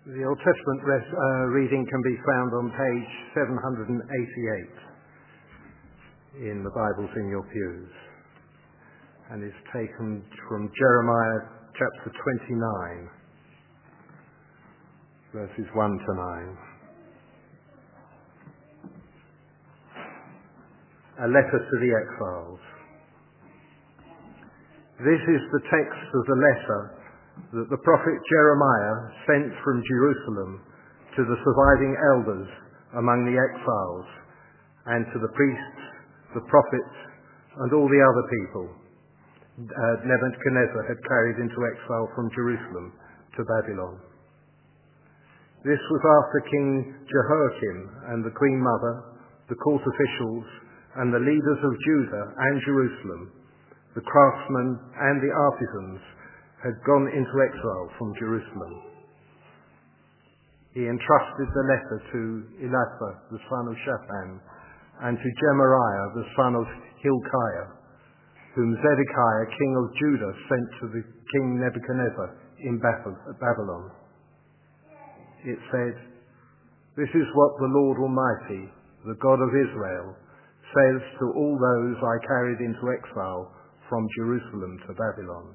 The Old Testament reading can be found on page 788 in the Bibles in your pews, and is taken from Jeremiah chapter 29, verses 1 to 9. A letter to the exiles. This is the text of the letter that the prophet Jeremiah sent from Jerusalem to the surviving elders among the exiles, and to the priests, the prophets, and all the other people Nebuchadnezzar had carried into exile from Jerusalem to Babylon. This was after King Jehoiakim and the Queen Mother, the court officials, and the leaders of Judah and Jerusalem, the craftsmen and the artisans, had gone into exile from Jerusalem. He entrusted the letter to Elasah, the son of Shaphan, and to Gemariah, the son of Hilkiah, whom Zedekiah, king of Judah, sent to the king Nebuchadnezzar in Babylon. It said, "This is what the Lord Almighty, the God of Israel, says to all those I carried into exile from Jerusalem to Babylon.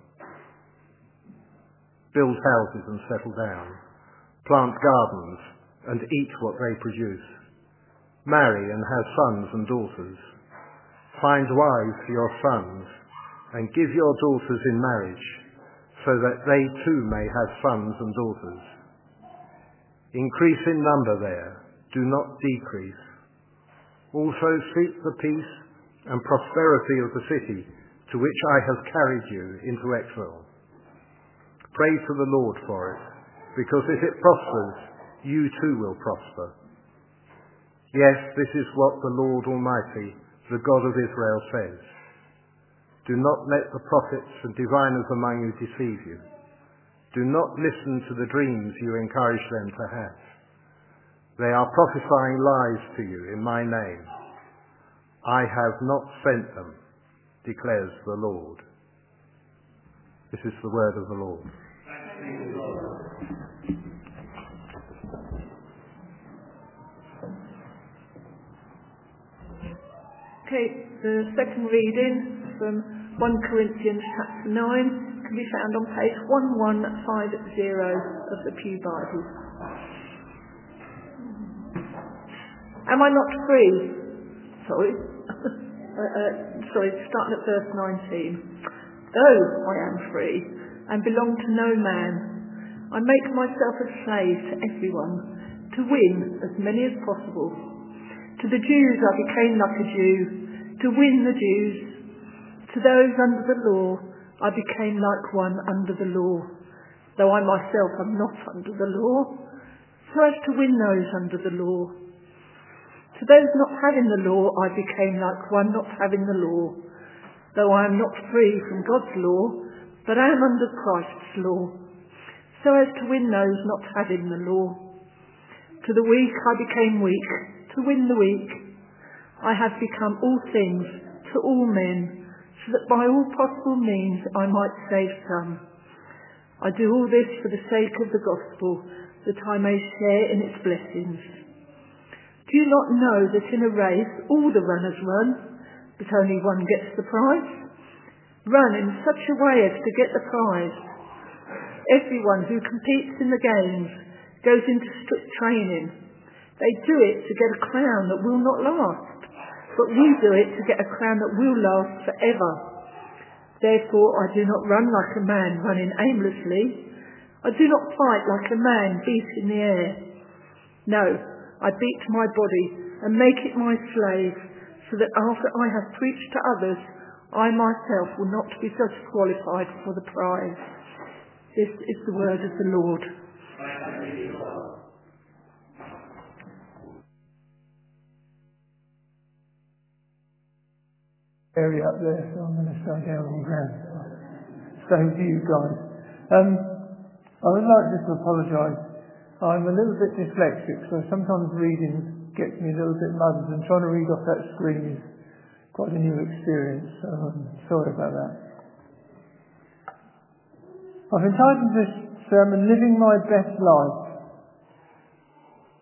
Build houses and settle down. Plant gardens and eat what they produce. Marry and have sons and daughters. Find wives for your sons and give your daughters in marriage, so that they too may have sons and daughters. Increase in number there, do not decrease. Also seek the peace and prosperity of the city to which I have carried you into exile. Pray to the Lord for it, because if it prospers, you too will prosper. Yes, this is what the Lord Almighty, the God of Israel, says. Do not let the prophets and diviners among you deceive you. Do not listen to the dreams you encourage them to have. They are prophesying lies to you in my name. I have not sent them, declares the Lord." This is the word of the Lord. Okay, the second reading from 1 Corinthians chapter 9 can be found on page 1150 of the Pew Bible. Am I not free? Sorry, starting at verse 19. Though I am free and belong to no man, I make myself a slave to everyone to win as many as possible. To the Jews I became like a Jew to win the Jews. To those under the law I became like one under the law, though I myself am not under the law, so as to win those under the law. To those not having the law I became like one not having the law, though I am not free from God's law, but I am under Christ's law, so as to win those not having the law. To the weak I became weak, to win the weak. I have become all things to all men, so that by all possible means I might save some. I do all this for the sake of the gospel, that I may share in its blessings. Do you not know that in a race all the runners run, but only one gets the prize? Run in such a way as to get the prize. Everyone who competes in the games goes into strict training. They do it to get a crown that will not last, but we do it to get a crown that will last forever. Therefore I do not run like a man running aimlessly. I do not fight like a man beating the air. No, I beat my body and make it my slave, so that after I have preached to others, I myself will not be disqualified for the prize. This is the word of the Lord. Area up there, so I'm going to stay down on the ground. Stay with you guys. I would like just to apologise. I'm a little bit dyslexic, so sometimes reading gets me a little bit muddled, and trying to read off that screen is quite a new experience, so I'm sorry about that. I've entitled this sermon, Living My Best Life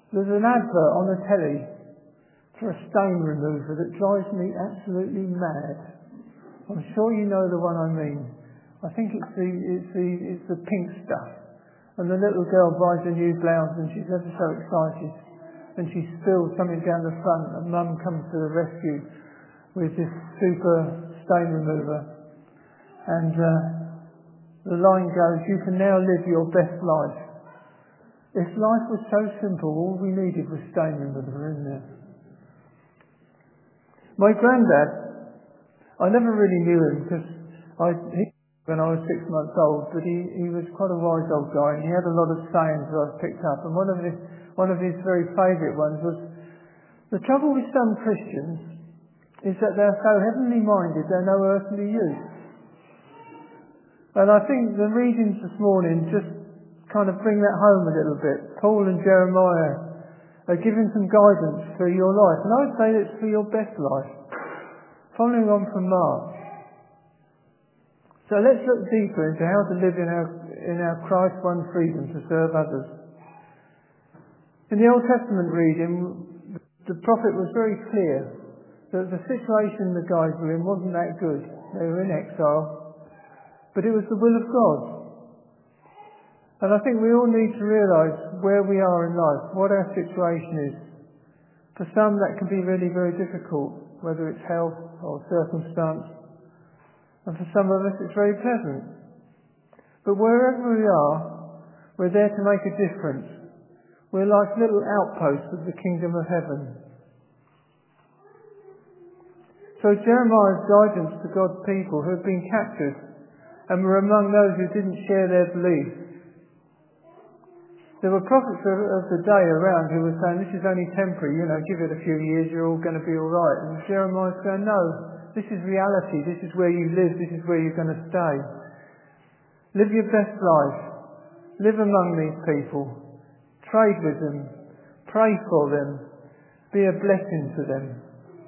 There's an advert on the telly for a stain remover that drives me absolutely mad. I'm sure you know the one I mean. I think it's the pink stuff. And the little girl buys a new blouse and she's ever so excited. And she spills something down the front and Mum comes to the rescue with this super stain remover. And the line goes, "You can now live your best life." If life was so simple, all we needed was stain remover, isn't it? My granddad, I never really knew him because when I was 6 months old, but he was quite a wise old guy and he had a lot of sayings that I've picked up. And one of his very favourite ones was, "The trouble with some Christians is that they're so heavenly minded they're no earthly use." And I think the readings this morning just kind of bring that home a little bit. Paul and Jeremiah are giving some guidance for your life, and I would say it's for your best life. Following on from Mark. So let's look deeper into how to live in our Christ-won freedom to serve others. In the Old Testament reading, the prophet was very clear that the situation the guys were in wasn't that good. They were in exile. But it was the will of God. And I think we all need to realise where we are in life, what our situation is. For some that can be really very difficult, whether it's health or circumstance. And for some of us it's very pleasant. But wherever we are, we're there to make a difference. We're like little outposts of the kingdom of heaven. So Jeremiah's guidance to God's people who had been captured and were among those who didn't share their beliefs. There were prophets of the day around who were saying, "This is only temporary, give it a few years, you're all going to be all right." And Jeremiah's going, "No, this is reality, this is where you live, this is where you're going to stay. Live your best life. Live among these people. Trade with them. Pray for them. Be a blessing to them."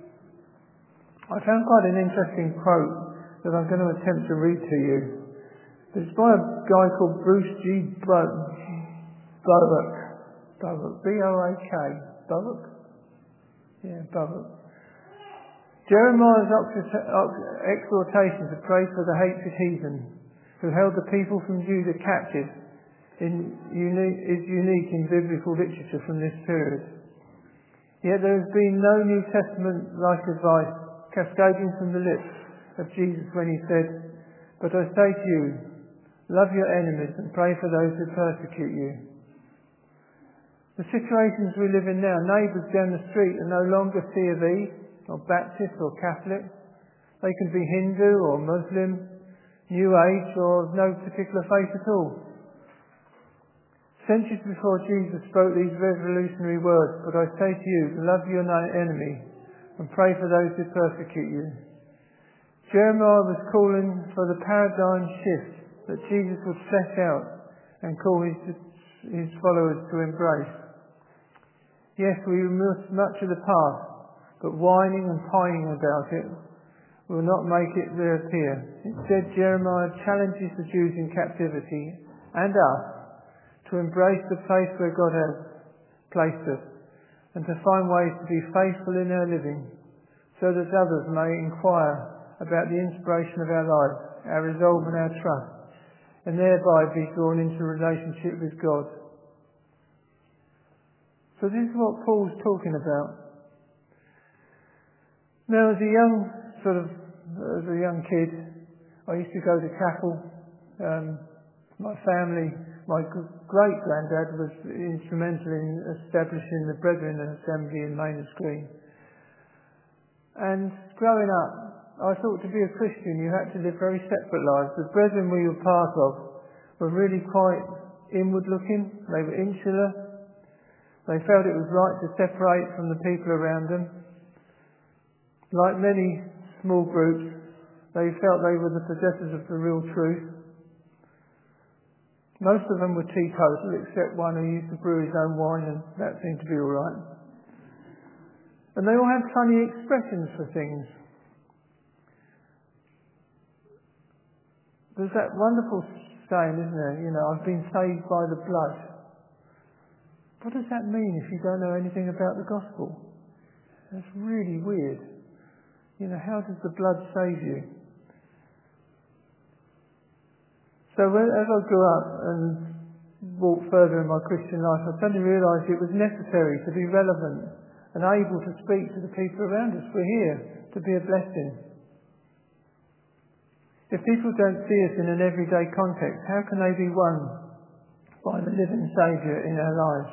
I found quite an interesting quote that I'm going to attempt to read to you. It's by a guy called Bruce G. Boak. B-O-A-K. Boak? Yeah, Boak. Jeremiah's exhortation to pray for the hated heathen who held the people from Judah captive is unique in biblical literature from this period. Yet there has been no New Testament-like advice cascading from the lips of Jesus when he said, "But I say to you, love your enemies and pray for those who persecute you." The situations we live in now, neighbours down the street are no longer C of E or Baptist or Catholic. They can be Hindu or Muslim, New Age or of no particular faith at all. Centuries before Jesus spoke these revolutionary words, "But I say to you, love your enemy and pray for those who persecute you." Jeremiah was calling for the paradigm shift that Jesus would set out and call his followers to embrace. Yes, we miss much of the past, but whining and pining about it will not make it reappear. Instead, Jeremiah challenges the Jews in captivity and us to embrace the place where God has placed us and to find ways to be faithful in our living so that others may inquire about the inspiration of our lives, our resolve and our trust, and thereby be drawn into a relationship with God. So this is what Paul's talking about. Now, as a young kid, I used to go to chapel. My family, my great-granddad was instrumental in establishing the Brethren Assembly in Maynards Green. And growing up, I thought to be a Christian you had to live very separate lives. The brethren we were part of were really quite inward-looking. They were insular. They felt it was right to separate from the people around them. Like many small groups, they felt they were the possessors of the real truth. Most of them were teetotal, except one who used to brew his own wine, and that seemed to be all right. And they all had funny expressions for things. There's that wonderful saying, isn't there? I've been saved by the blood. What does that mean if you don't know anything about the gospel? That's really weird. How does the blood save you? So as I grew up and walked further in my Christian life, I suddenly realised it was necessary to be relevant and able to speak to the people around us. We're here to be a blessing. If people don't see us in an everyday context, how can they be won by the living Saviour in our lives?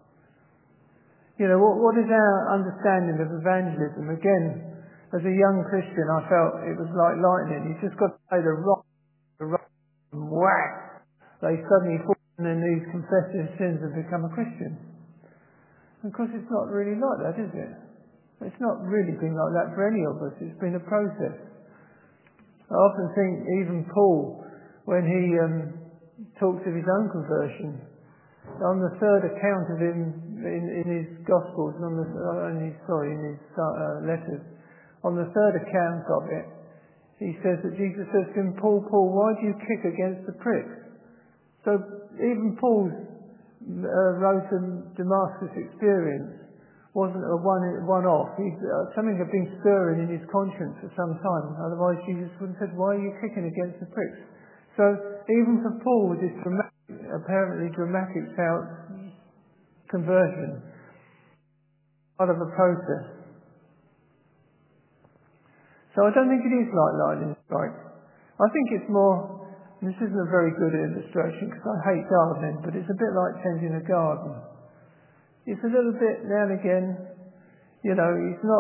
What is our understanding of evangelism? Again, as a young Christian, I felt it was like lightning. You just got to say the rock, and whack! They suddenly fall on their knees, confess their sins, and become a Christian. And of course, it's not really like that, is it? It's not really been like that for any of us. It's been a process. I often think even Paul, when he talks of his own conversion, on the third account of him in his Gospels, in his letters, on the third account of it, he says that Jesus says to him, Paul, Paul, why do you kick against the pricks? So even Paul's road to Damascus experience wasn't a one-off. Something had been stirring in his conscience for some time. Otherwise Jesus wouldn't have said, why are you kicking against the pricks? So even for Paul, with this apparently dramatic conversion, part of a process. So I don't think it is like lightning strike. I think it's more, and this isn't a very good illustration because I hate gardening, but it's a bit like tending a garden. It's a little bit now and again, it's not.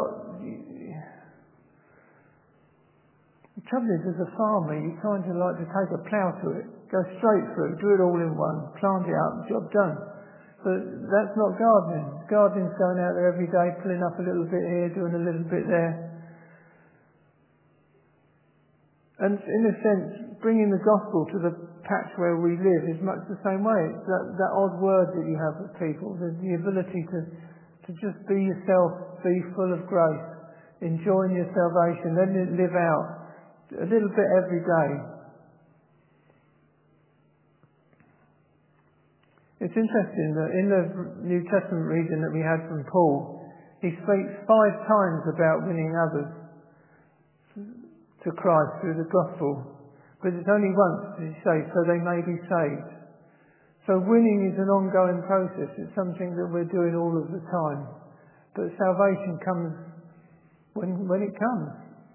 The trouble is, as a farmer, you kind of like to take a plough to it, go straight through, do it all in one, plant it up, job done. But that's not gardening. Gardening's going out there every day, pulling up a little bit here, doing a little bit there. And in a sense, bringing the gospel to the patch where we live is much the same way. It's that odd word that you have with people, the ability to just be yourself, be full of grace, enjoying your salvation, letting it live out a little bit every day. It's interesting that in the New Testament reading that we had from Paul, he speaks 5 times about winning others to Christ through the gospel. But it's only once that he says, so they may be saved. So winning is an ongoing process. It's something that we're doing all of the time. But salvation comes when it comes.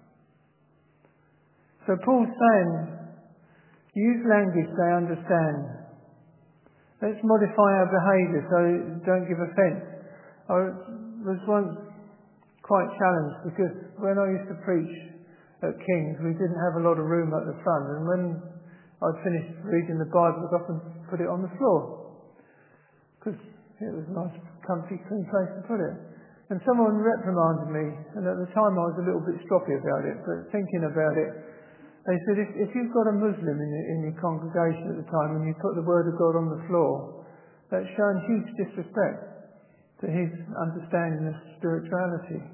So Paul's saying, use language they understand. Let's modify our behaviour so don't give offence. I was once quite challenged because when I used to preach at King's, we didn't have a lot of room at the front, and when I'd finished reading the Bible, I'd often put it on the floor because it was a nice, comfy, clean place to put it. And someone reprimanded me, and at the time I was a little bit stroppy about it, but thinking about it, they said, if you've got a Muslim in your congregation at the time and you put the Word of God on the floor, that's showing huge disrespect to his understanding of spirituality.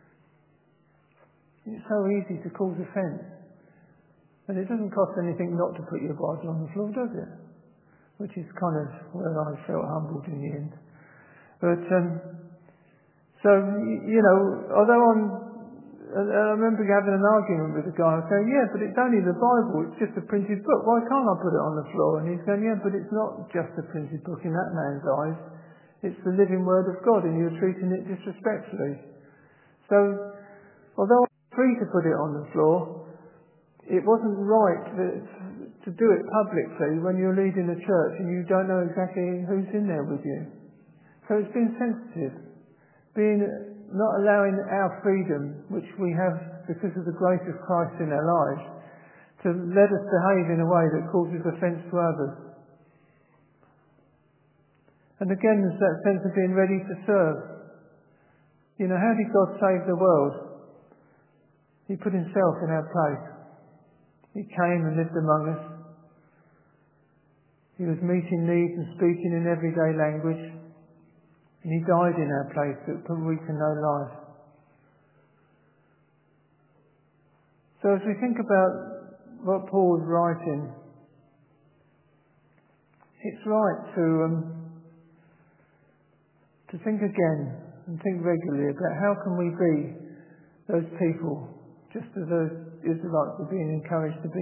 It's so easy to cause offence. And it doesn't cost anything not to put your Bible on the floor, does it? Which is kind of where I felt humbled in the end. But, although I remember having an argument with a guy, I was saying, yeah, but it's only the Bible, it's just a printed book, why can't I put it on the floor? And he's going, yeah, but it's not just a printed book in that man's eyes, it's the living Word of God, and you're treating it disrespectfully. So, although I'm free to put it on the floor, it wasn't right to do it publicly when you're leading a church and you don't know exactly who's in there with you. So it's been sensitive, not allowing our freedom, which we have because of the grace of Christ in our lives, to let us behave in a way that causes offence to others. And again, there's that sense of being ready to serve. How did God save the world? He put himself in our place. He came and lived among us. He was meeting needs and speaking in everyday language. And he died in our place that we can know life. So as we think about what Paul was writing, it's right to to think again and think regularly about how can we be those people, just as those Israelites were being encouraged to be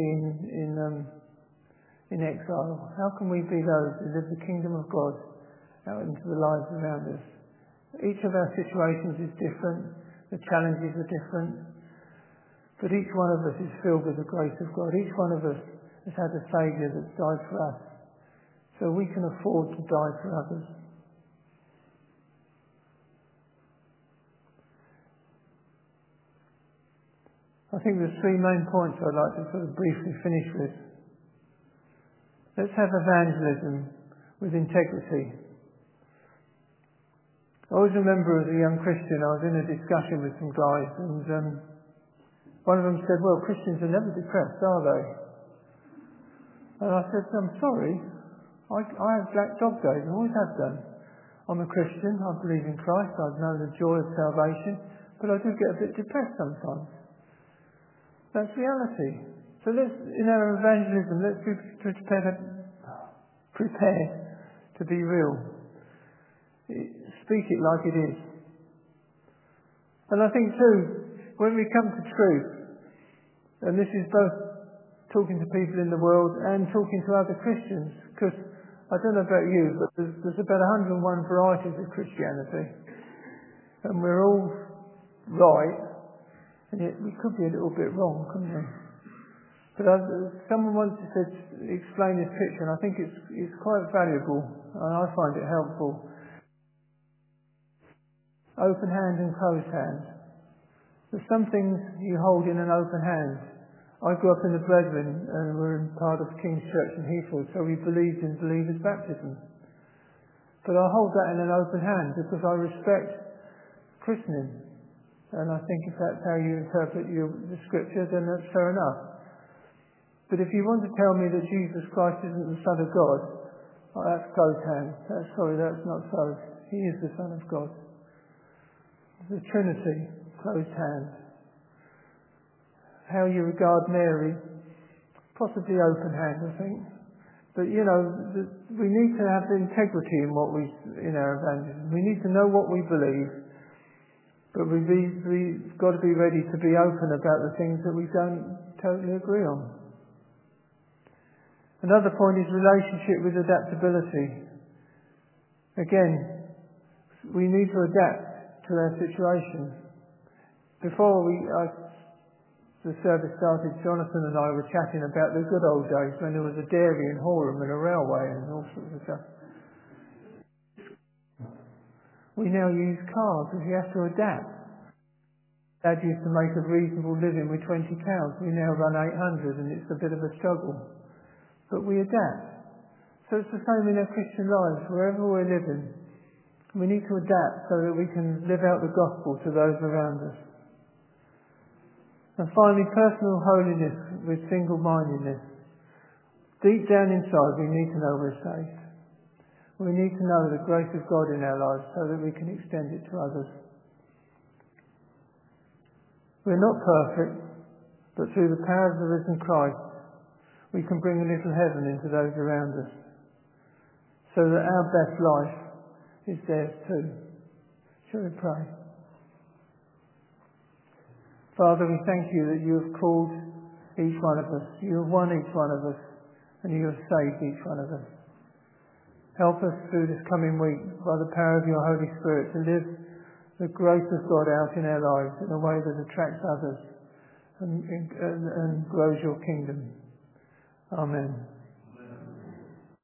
in exile. How can we be those who live the kingdom of God out into the lives around us? Each of our situations is different, the challenges are different, but each one of us is filled with the grace of God. Each one of us has had a Saviour that's died for us, so we can afford to die for others. I think there's three main points I'd like to sort of briefly finish with. Let's have evangelism with integrity. I always remember as a young Christian, I was in a discussion with some guys, and one of them said, well, Christians are never depressed, are they? And I said, I'm sorry, I have black dog days, I always have done. I'm a Christian, I believe in Christ, I know the joy of salvation, but I do get a bit depressed sometimes. That's reality. So let's, in our evangelism, let's be prepared to be real. Speak it like it is. And I think too, when we come to truth, and this is both talking to people in the world and talking to other Christians, because I don't know about you, but there's about 101 varieties of Christianity, and we're all right, and yet we could be a little bit wrong, couldn't we? But someone once said, explain this picture, and I think it's quite valuable, and I find it helpful. Open hand and closed hand. There's some things you hold in an open hand. I grew up in the Brethren, and we're in part of King's Church in Heathrow, so we believed in believers' baptism. But I hold that in an open hand because I respect christening. And I think if that's how you interpret the scripture, then that's fair enough. But if you want to tell me that Jesus Christ isn't the Son of God, that's closed hand. That's not so. He is the Son of God. The Trinity, closed hand. How you regard Mary, possibly open hand, I think. But we need to have the integrity in our evangelism. We need to know what we believe, but we've got to be ready to be open about the things that we don't totally agree on. Another point is relationship with adaptability. Again, we need to adapt to our situation. Before the service started, Jonathan and I were chatting about the good old days when there was a dairy in Horham and a railway and all sorts of stuff. We now use cars because we have to adapt. Dad used to make a reasonable living with 20 cows. We now run 800 and it's a bit of a struggle. But we adapt. So it's the same in our Christian lives, wherever we're living. We need to adapt so that we can live out the gospel to those around us. And finally, personal holiness with single-mindedness. Deep down inside, we need to know we're saved. We need to know the grace of God in our lives so that we can extend it to others. We're not perfect, but through the power of the risen Christ, we can bring a little heaven into those around us, so that our best life is theirs too. Shall we pray? Father, we thank you that you have called each one of us. You have won each one of us, and you have saved each one of us. Help us through this coming week, by the power of your Holy Spirit, to live the grace of God out in our lives in a way that attracts others and grows your kingdom. Amen.